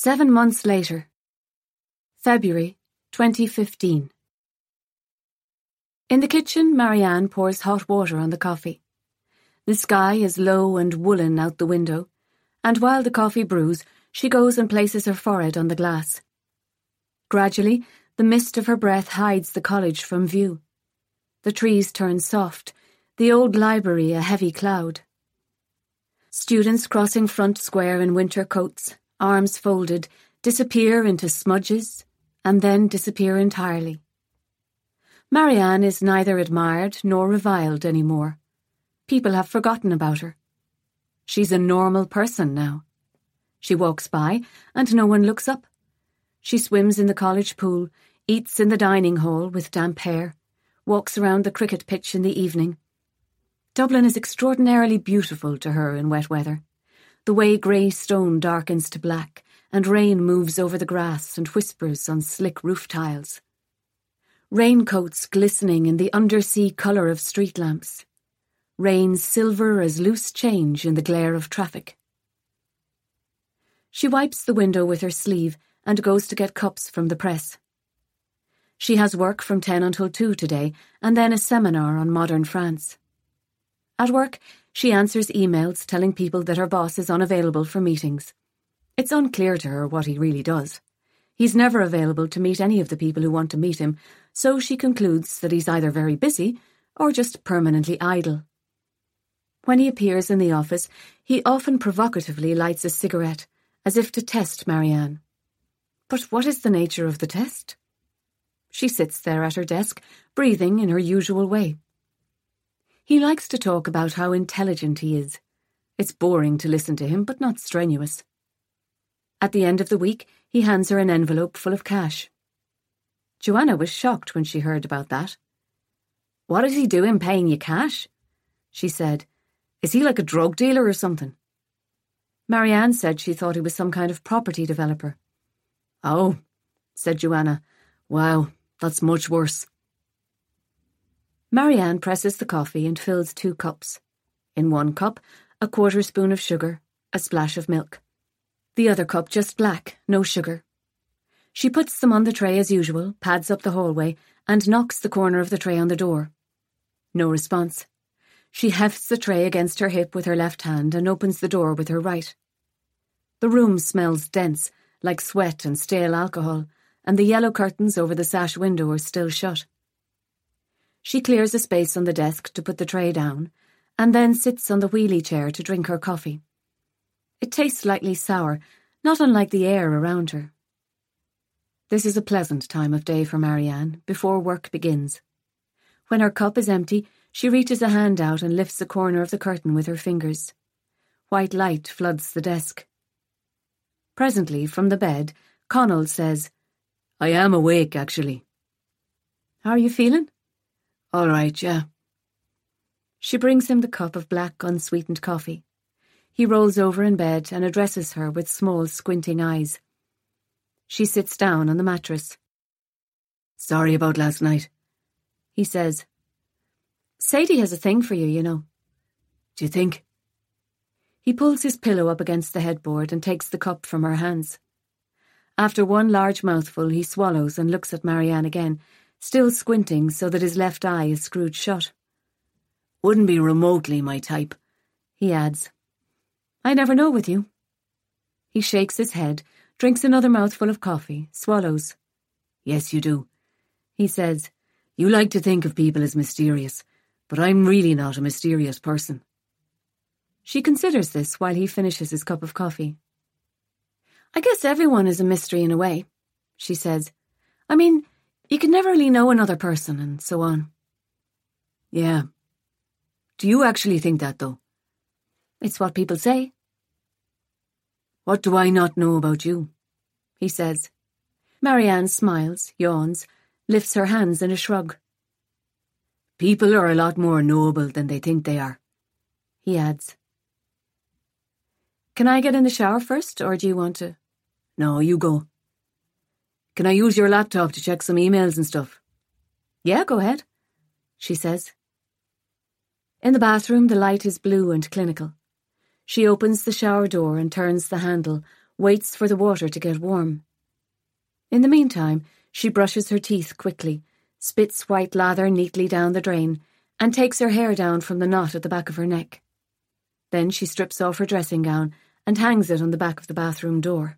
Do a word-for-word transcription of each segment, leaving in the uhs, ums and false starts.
Seven months later. February twenty fifteen. In the kitchen, Marianne pours hot water on the coffee. The sky is low and woolen out the window, and while the coffee brews, she goes and places her forehead on the glass. Gradually, the mist of her breath hides the college from view. The trees turn soft, the old library a heavy cloud. Students crossing Front Square in winter coats, arms folded, disappear into smudges, and then disappear entirely. Marianne is neither admired nor reviled any more. People have forgotten about her. She's a normal person now. She walks by, and no one looks up. She swims in the college pool, eats in the dining hall with damp hair, walks around the cricket pitch in the evening. Dublin is extraordinarily beautiful to her in wet weather. The way grey stone darkens to black, and rain moves over the grass and whispers on slick roof tiles. Raincoats glistening in the undersea colour of street lamps. Rain silver as loose change in the glare of traffic. She wipes the window with her sleeve and goes to get cups from the press. She has work from ten until two today, and then a seminar on modern France. At work, she answers emails telling people that her boss is unavailable for meetings. It's unclear to her what he really does. He's never available to meet any of the people who want to meet him, so she concludes that he's either very busy or just permanently idle. When he appears in the office, he often provocatively lights a cigarette, as if to test Marianne. But what is the nature of the test? She sits there at her desk, breathing in her usual way. He likes to talk about how intelligent he is. It's boring to listen to him, but not strenuous. At the end of the week, he hands her an envelope full of cash. Joanna was shocked when she heard about that. "What is he doing paying you cash?" she said. "Is he like a drug dealer or something?" Marianne said she thought he was some kind of property developer. "Oh," said Joanna. "Wow, that's much worse." Marianne presses the coffee and fills two cups. In one cup, a quarter spoon of sugar, a splash of milk. The other cup just black, no sugar. She puts them on the tray as usual, pads up the hallway, and knocks the corner of the tray on the door. No response. She hefts the tray against her hip with her left hand and opens the door with her right. The room smells dense, like sweat and stale alcohol, and the yellow curtains over the sash window are still shut. She clears a space on the desk to put the tray down, and then sits on the wheelie chair to drink her coffee. It tastes slightly sour, not unlike the air around her. This is a pleasant time of day for Marianne, before work begins. When her cup is empty, she reaches a hand out and lifts a corner of the curtain with her fingers. White light floods the desk. Presently, from the bed, Connell says, "I am awake, actually." "How are you feeling?" "All right, yeah." She brings him the cup of black, unsweetened coffee. He rolls over in bed and addresses her with small, squinting eyes. She sits down on the mattress. "Sorry about last night," he says. "Sadie has a thing for you, you know." "Do you think?" He pulls his pillow up against the headboard and takes the cup from her hands. After one large mouthful, he swallows and looks at Marianne again, still squinting so that his left eye is screwed shut. "Wouldn't be remotely my type," he adds. "I never know with you." He shakes his head, drinks another mouthful of coffee, swallows. "Yes, you do," he says. "You like to think of people as mysterious, but I'm really not a mysterious person." She considers this while he finishes his cup of coffee. "I guess everyone is a mystery in a way," she says. "I mean, you can never really know another person, and so on." "Yeah. Do you actually think that, though?" "It's what people say." "What do I not know about you?" he says. Marianne smiles, yawns, lifts her hands in a shrug. "People are a lot more knowable than they think they are," he adds. "Can I get in the shower first, or do you want to?" "No, you go." "Can I use your laptop to check some emails and stuff?" "Yeah, go ahead," she says. In the bathroom, the light is blue and clinical. She opens the shower door and turns the handle, waits for the water to get warm. In the meantime, she brushes her teeth quickly, spits white lather neatly down the drain, and takes her hair down from the knot at the back of her neck. Then she strips off her dressing gown and hangs it on the back of the bathroom door.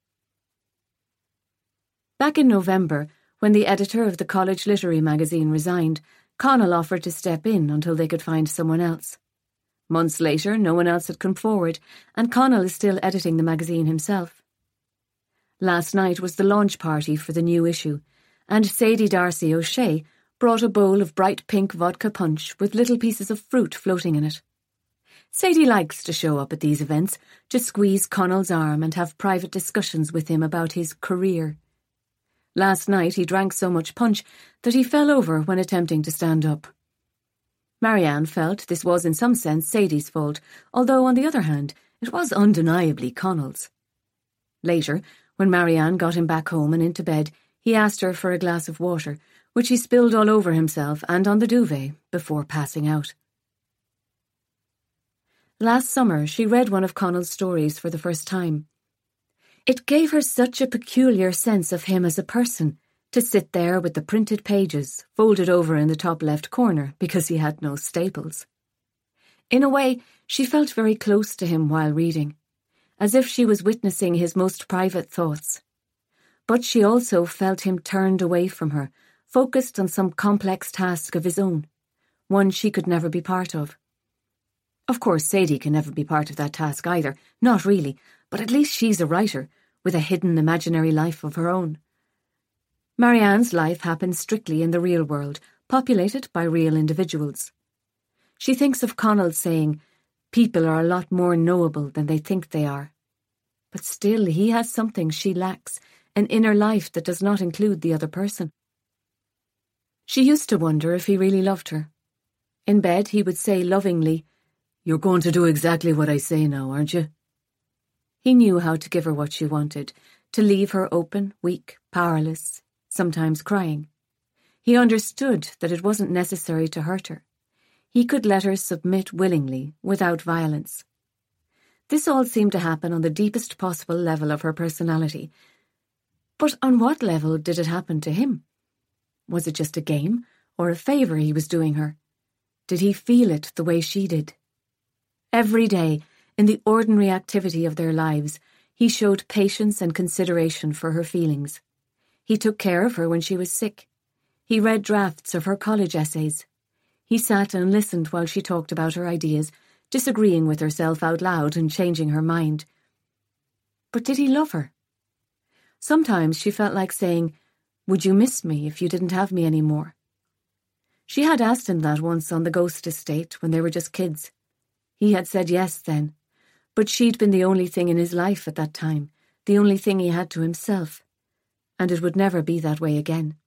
Back in November, when the editor of the college literary magazine resigned, Connell offered to step in until they could find someone else. Months later, no one else had come forward, and Connell is still editing the magazine himself. Last night was the launch party for the new issue, and Sadie Darcy O'Shea brought a bowl of bright pink vodka punch with little pieces of fruit floating in it. Sadie likes to show up at these events, to squeeze Connell's arm and have private discussions with him about his career. Last night he drank so much punch that he fell over when attempting to stand up. Marianne felt this was in some sense Sadie's fault, although on the other hand, it was undeniably Connell's. Later, when Marianne got him back home and into bed, he asked her for a glass of water, which he spilled all over himself and on the duvet before passing out. Last summer, she read one of Connell's stories for the first time. It gave her such a peculiar sense of him as a person, to sit there with the printed pages folded over in the top left corner because he had no staples. In a way, she felt very close to him while reading, as if she was witnessing his most private thoughts. But she also felt him turned away from her, focused on some complex task of his own, one she could never be part of. Of course, Sadie can never be part of that task either, not really, but at least she's a writer, with a hidden imaginary life of her own. Marianne's life happens strictly in the real world, populated by real individuals. She thinks of Connell saying, "People are a lot more knowable than they think they are." But still he has something she lacks, an inner life that does not include the other person. She used to wonder if he really loved her. In bed he would say lovingly, "You're going to do exactly what I say now, aren't you?" He knew how to give her what she wanted, to leave her open, weak, powerless, sometimes crying. He understood that it wasn't necessary to hurt her. He could let her submit willingly, without violence. This all seemed to happen on the deepest possible level of her personality. But on what level did it happen to him? Was it just a game, or a favour he was doing her? Did he feel it the way she did? Every day, in the ordinary activity of their lives, he showed patience and consideration for her feelings. He took care of her when she was sick. He read drafts of her college essays. He sat and listened while she talked about her ideas, disagreeing with herself out loud and changing her mind. But did he love her? Sometimes she felt like saying, "Would you miss me if you didn't have me anymore?" She had asked him that once on the Ghost estate when they were just kids. He had said yes then, but she'd been the only thing in his life at that time, the only thing he had to himself, and it would never be that way again.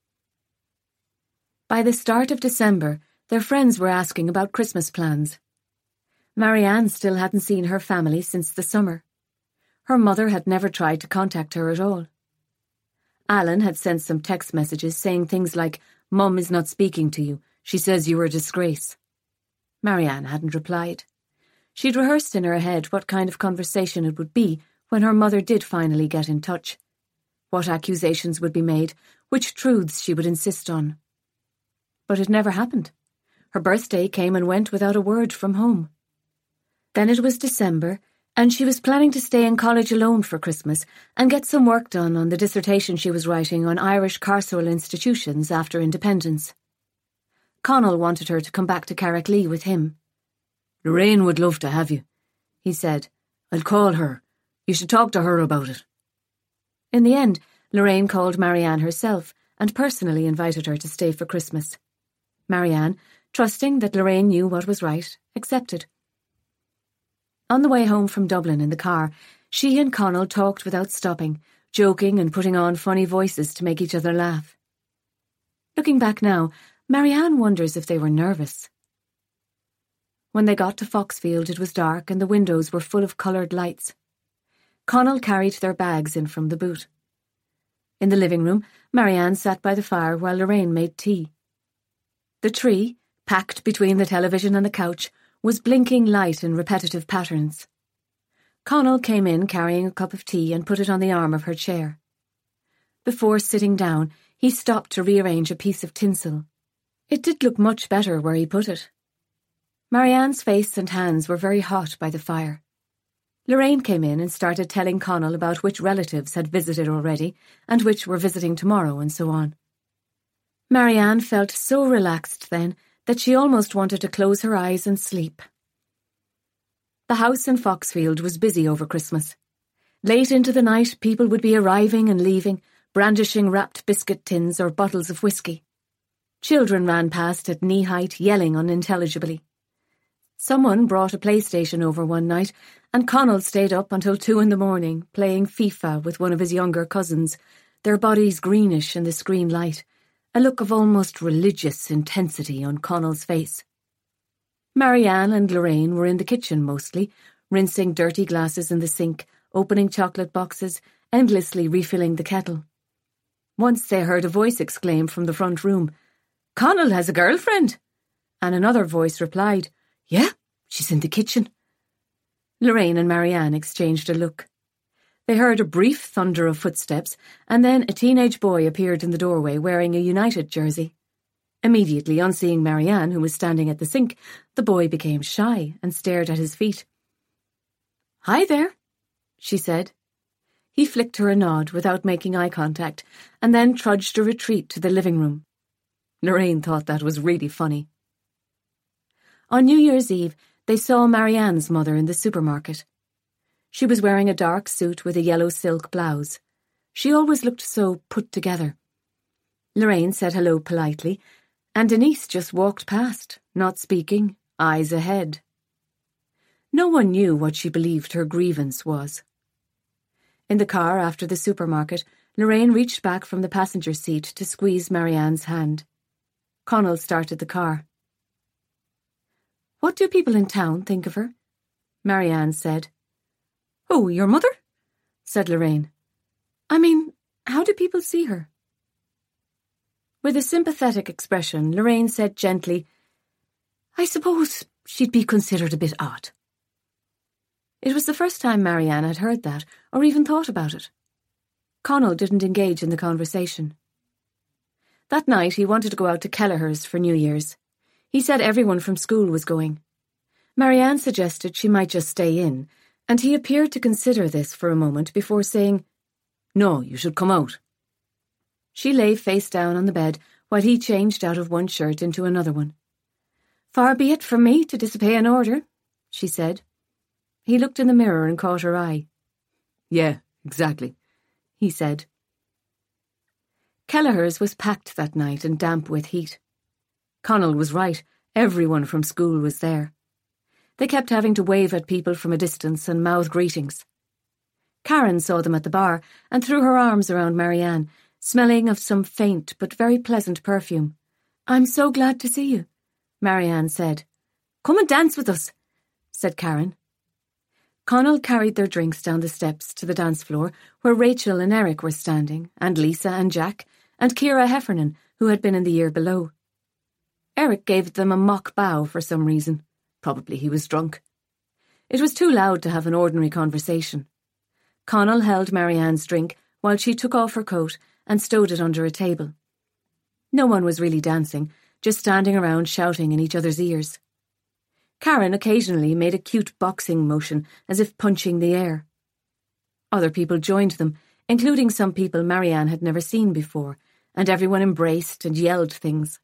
By the start of December, their friends were asking about Christmas plans. Marianne still hadn't seen her family since the summer. Her mother had never tried to contact her at all. Alan had sent some text messages saying things like, "Mum is not speaking to you. She says you are a disgrace." Marianne hadn't replied. She'd rehearsed in her head what kind of conversation it would be when her mother did finally get in touch. What accusations would be made, which truths she would insist on. But it never happened. Her birthday came and went without a word from home. Then it was December, and she was planning to stay in college alone for Christmas and get some work done on the dissertation she was writing on Irish carceral institutions after independence. Connell wanted her to come back to Carricklee with him. "Lorraine would love to have you," he said. "I'll call her. You should talk to her about it." In the end, Lorraine called Marianne herself and personally invited her to stay for Christmas. Marianne, trusting that Lorraine knew what was right, accepted. On the way home from Dublin in the car, she and Connell talked without stopping, joking and putting on funny voices to make each other laugh. Looking back now, Marianne wonders if they were nervous. When they got to Foxfield, it was dark and the windows were full of coloured lights. Connell carried their bags in from the boot. In the living room, Marianne sat by the fire while Lorraine made tea. The tree, packed between the television and the couch, was blinking light in repetitive patterns. Connell came in carrying a cup of tea and put it on the arm of her chair. Before sitting down, he stopped to rearrange a piece of tinsel. It did look much better where he put it. Marianne's face and hands were very hot by the fire. Lorraine came in and started telling Connell about which relatives had visited already and which were visiting tomorrow and so on. Marianne felt so relaxed then that she almost wanted to close her eyes and sleep. The house in Foxfield was busy over Christmas. Late into the night, people would be arriving and leaving, brandishing wrapped biscuit tins or bottles of whiskey. Children ran past at knee-height, yelling unintelligibly. Someone brought a PlayStation over one night, and Connell stayed up until two in the morning, playing FIFA with one of his younger cousins, their bodies greenish in the screen light, a look of almost religious intensity on Connell's face. Marianne and Lorraine were in the kitchen mostly, rinsing dirty glasses in the sink, opening chocolate boxes, endlessly refilling the kettle. Once they heard a voice exclaim from the front room, "Connell has a girlfriend!" And another voice replied, "Yeah, she's in the kitchen." Lorraine and Marianne exchanged a look. They heard a brief thunder of footsteps, and then a teenage boy appeared in the doorway wearing a United jersey. Immediately, on seeing Marianne, who was standing at the sink, the boy became shy and stared at his feet. "Hi there," she said. He flicked her a nod without making eye contact, and then trudged a retreat to the living room. Lorraine thought that was really funny. On New Year's Eve, they saw Marianne's mother in the supermarket. She was wearing a dark suit with a yellow silk blouse. She always looked so put together. Lorraine said hello politely, and Denise just walked past, not speaking, eyes ahead. No one knew what she believed her grievance was. In the car after the supermarket, Lorraine reached back from the passenger seat to squeeze Marianne's hand. Connell started the car. "What do people in town think of her?" Marianne said. "Oh, your mother?" said Lorraine. "I mean, how do people see her?" With a sympathetic expression, Lorraine said gently, "I suppose she'd be considered a bit odd." It was the first time Marianne had heard that, or even thought about it. Connell didn't engage in the conversation. That night he wanted to go out to Kelleher's for New Year's. He said everyone from school was going. Marianne suggested she might just stay in, and he appeared to consider this for a moment before saying, "No, you should come out." She lay face down on the bed while he changed out of one shirt into another one. "Far be it from me to disobey an order," she said. He looked in the mirror and caught her eye. "Yeah, exactly," he said. Kelleher's was packed that night and damp with heat. Connell was right, everyone from school was there. They kept having to wave at people from a distance and mouth greetings. Karen saw them at the bar and threw her arms around Marianne, smelling of some faint but very pleasant perfume. "I'm so glad to see you," Marianne said. "Come and dance with us," said Karen. Connell carried their drinks down the steps to the dance floor where Rachel and Eric were standing, and Lisa and Jack, and Ciara Heffernan, who had been in the year below. Eric gave them a mock bow for some reason. Probably he was drunk. It was too loud to have an ordinary conversation. Connell held Marianne's drink while she took off her coat and stowed it under a table. No one was really dancing, just standing around shouting in each other's ears. Karen occasionally made a cute boxing motion as if punching the air. Other people joined them, including some people Marianne had never seen before, and everyone embraced and yelled things.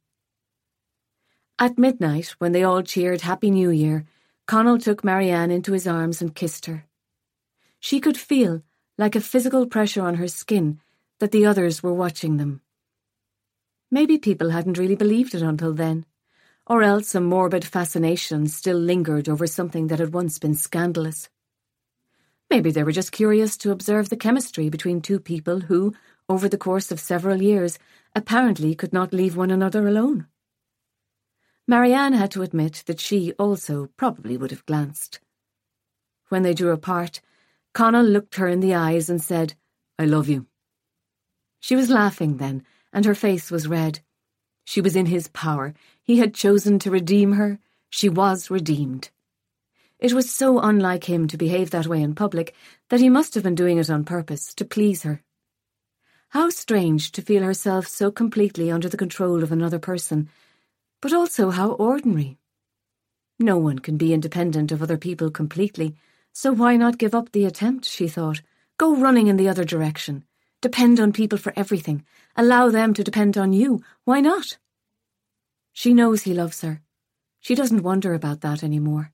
At midnight, when they all cheered Happy New Year, Connell took Marianne into his arms and kissed her. She could feel, like a physical pressure on her skin, that the others were watching them. Maybe people hadn't really believed it until then, or else a morbid fascination still lingered over something that had once been scandalous. Maybe they were just curious to observe the chemistry between two people who, over the course of several years, apparently could not leave one another alone. Marianne had to admit that she also probably would have glanced. When they drew apart, Connell looked her in the eyes and said, "I love you." She was laughing then, and her face was red. She was in his power. He had chosen to redeem her. She was redeemed. It was so unlike him to behave that way in public that he must have been doing it on purpose, to please her. How strange to feel herself so completely under the control of another person, but also how ordinary. No one can be independent of other people completely, so why not give up the attempt, she thought. Go running in the other direction. Depend on people for everything. Allow them to depend on you. Why not? She knows he loves her. She doesn't wonder about that anymore.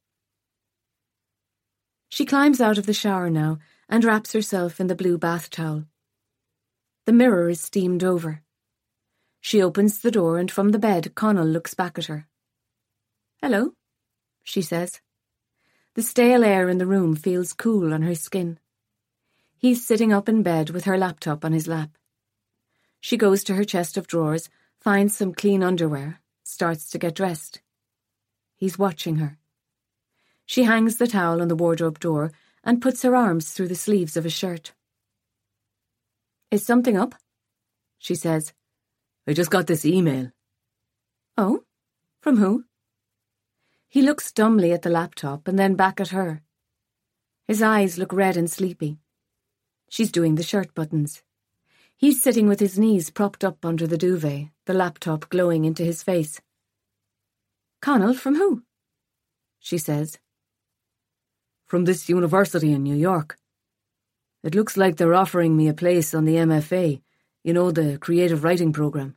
She climbs out of the shower now and wraps herself in the blue bath towel. The mirror is steamed over. She opens the door and from the bed Connell looks back at her. "Hello," she says. The stale air in the room feels cool on her skin. He's sitting up in bed with her laptop on his lap. She goes to her chest of drawers, finds some clean underwear, starts to get dressed. He's watching her. She hangs the towel on the wardrobe door and puts her arms through the sleeves of his shirt. "Is something up?" she says. "I just got this email." "Oh? From who?" He looks dumbly at the laptop and then back at her. His eyes look red and sleepy. She's doing the shirt buttons. He's sitting with his knees propped up under the duvet, the laptop glowing into his face. "Connell, from who?" she says. "From this university in New York. It looks like they're offering me a place on the M F A, you know, the creative writing program."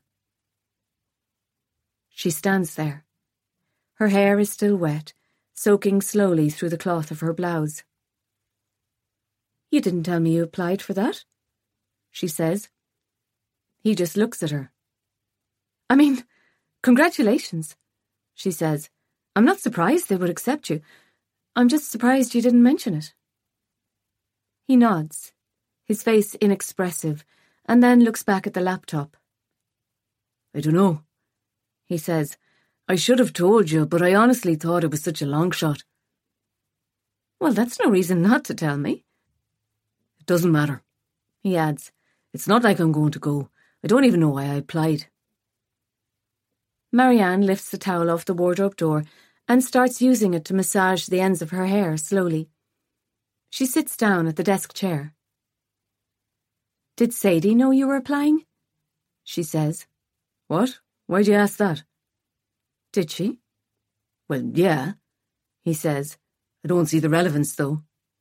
She stands there. Her hair is still wet, soaking slowly through the cloth of her blouse. "You didn't tell me you applied for that," she says. He just looks at her. "I mean, congratulations," she says. "I'm not surprised they would accept you. I'm just surprised you didn't mention it." He nods, his face inexpressive, and then looks back at the laptop. "I don't know," he says. "I should have told you, but I honestly thought it was such a long shot." "Well, that's no reason not to tell me." "It doesn't matter," he adds. "It's not like I'm going to go. I don't even know why I applied." Marianne lifts the towel off the wardrobe door and starts using it to massage the ends of her hair slowly. She sits down at the desk chair. "Did Sadie know you were applying?" she says. "What? Why'd you ask that?" "Did she?" "Well, yeah," he says. "I don't see the relevance, though."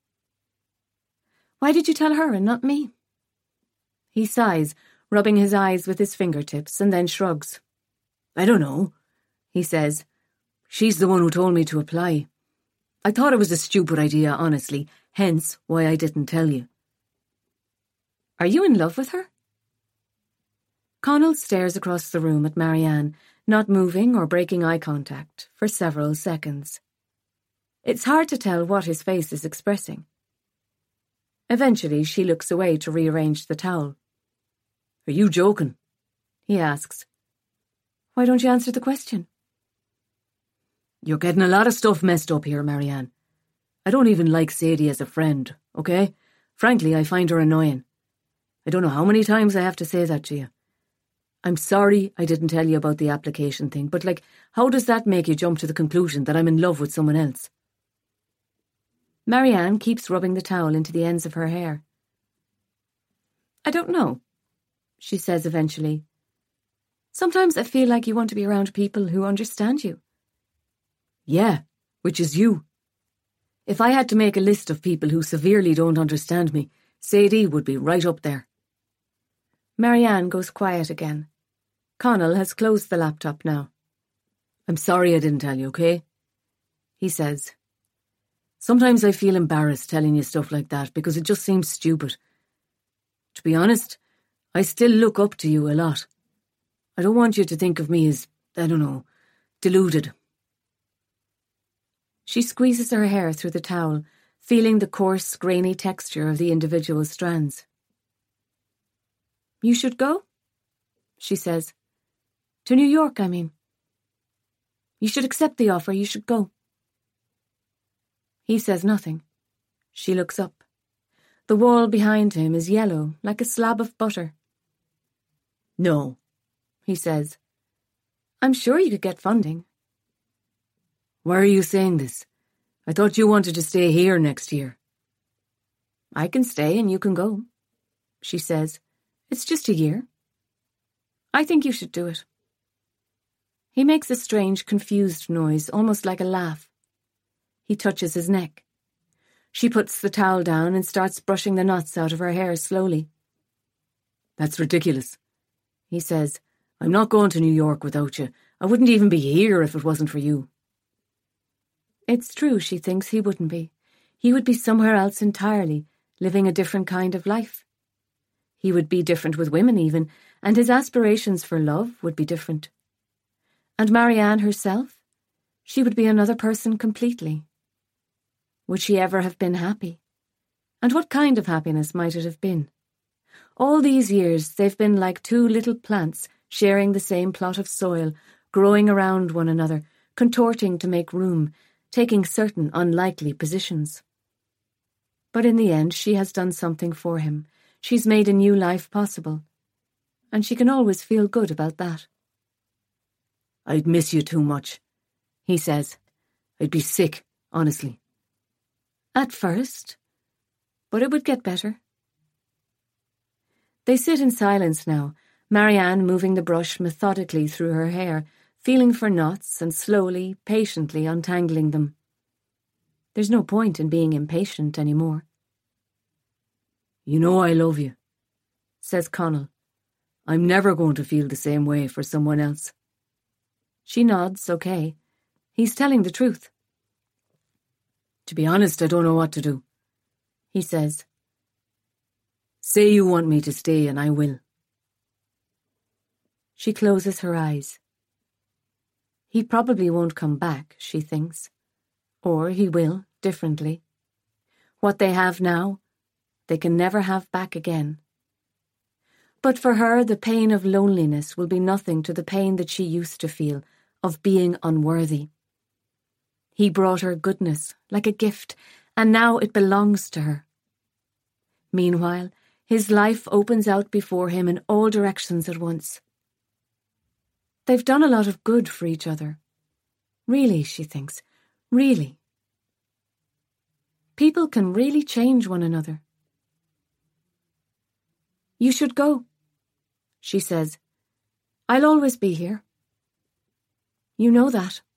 "Why did you tell her and not me?" He sighs, rubbing his eyes with his fingertips, and then shrugs. "I don't know," he says. "She's the one who told me to apply. I thought it was a stupid idea, honestly, hence why I didn't tell you." "Are you in love with her?" Connell stares across the room at Marianne, not moving or breaking eye contact, for several seconds. It's hard to tell what his face is expressing. Eventually, she looks away to rearrange the towel. "Are you joking?" he asks. "Why don't you answer the question?" "You're getting a lot of stuff messed up here, Marianne. I don't even like Sadie as a friend, okay? Frankly, I find her annoying. I don't know how many times I have to say that to you. I'm sorry I didn't tell you about the application thing, but, like, how does that make you jump to the conclusion that I'm in love with someone else?" Marianne keeps rubbing the towel into the ends of her hair. "I don't know," she says eventually. "Sometimes I feel like you want to be around people who understand you." "Yeah, which is you. If I had to make a list of people who severely don't understand me, Sadie would be right up there." Marianne goes quiet again. Connell has closed the laptop now. "I'm sorry I didn't tell you, okay?" he says. "Sometimes I feel embarrassed telling you stuff like that because it just seems stupid. To be honest, I still look up to you a lot. I don't want you to think of me as, I don't know, deluded." She squeezes her hair through the towel, feeling the coarse, grainy texture of the individual strands. "You should go," she says. "To New York, I mean. You should accept the offer, you should go." He says nothing. She looks up. The wall behind him is yellow, like a slab of butter. "No," he says. "I'm sure you could get funding." "Why are you saying this? I thought you wanted to stay here next year. I can stay and you can go, she says. It's just a year. I think you should do it. He makes a strange, confused noise, almost like a laugh. He touches his neck. She puts the towel down and starts brushing the knots out of her hair slowly. That's ridiculous, he says. I'm not going to New York without you. I wouldn't even be here if it wasn't for you. It's true, she thinks he wouldn't be. He would be somewhere else entirely, living a different kind of life. He would be different with women even, and his aspirations for love would be different. And Marianne herself, she would be another person completely. Would she ever have been happy? And what kind of happiness might it have been? All these years they've been like two little plants sharing the same plot of soil, growing around one another, contorting to make room, taking certain unlikely positions. But in the end she has done something for him. She's made a new life possible. And she can always feel good about that. I'd miss you too much, he says. I'd be sick, honestly. At first, but it would get better. They sit in silence now, Marianne moving the brush methodically through her hair, feeling for knots and slowly, patiently untangling them. There's no point in being impatient anymore. You know I love you, says Connell. I'm never going to feel the same way for someone else. She nods, okay. He's telling the truth. To be honest, I don't know what to do, he says. Say you want me to stay and I will. She closes her eyes. He probably won't come back, she thinks. Or he will, differently. What they have now, they can never have back again. But for her, the pain of loneliness will be nothing to the pain that she used to feel, of being unworthy. He brought her goodness, like a gift, and now it belongs to her. Meanwhile, his life opens out before him in all directions at once. They've done a lot of good for each other. Really, she thinks, really. People can really change one another. You should go, she says. I'll always be here. You know that.